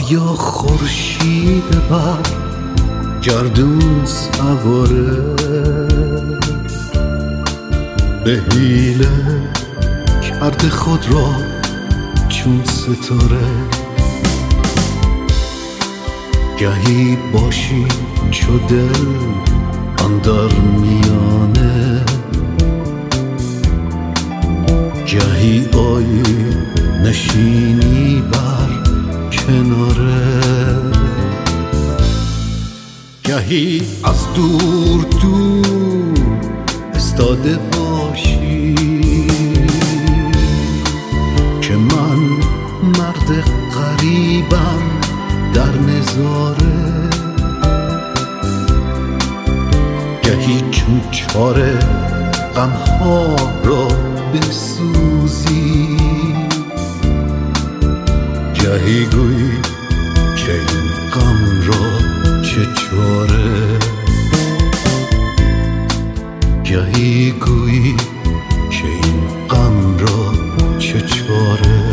آیا خورشید بر گردون سواره به حیله کرده خود را چون ستاره؟ گهی باشی چو دل اندر میانه، گهی آیی نشینی بر کناره، گهی از دور دور استاده باشی که من مرد غریبم در نظاره، گهی چون چاره غمها را بسوزی، گهی گویی که این غم را چه چاره، گهی گویی که این غم را چه چاره.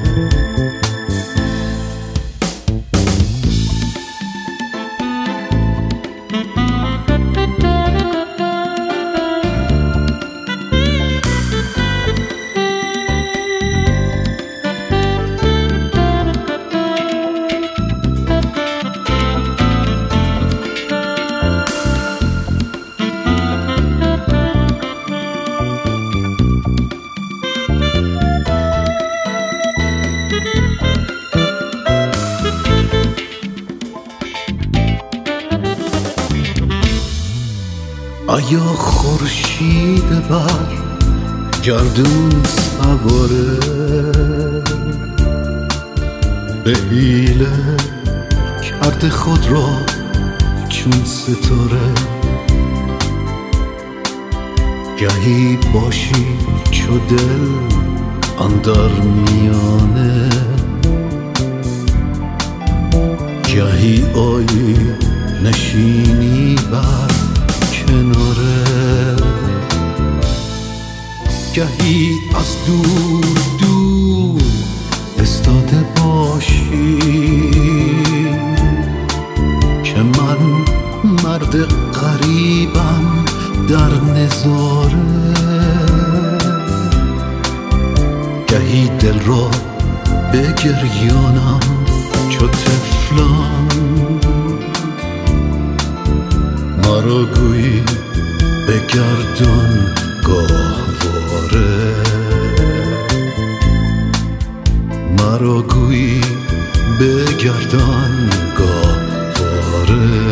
آیا خورشید بر گردون سواره به حیله کرده خود را چون ستاره؟ گهی باشی چو دل اندر میانه، گهی آیی نشینی بر کناره، گهی از دور دور استاده باشی که من مرد غریبم در نظاره، گهی دل را بگریانم چو طفلان، مرا گویی بگردان گاهواره، مرا گویی بگردان گاهواره.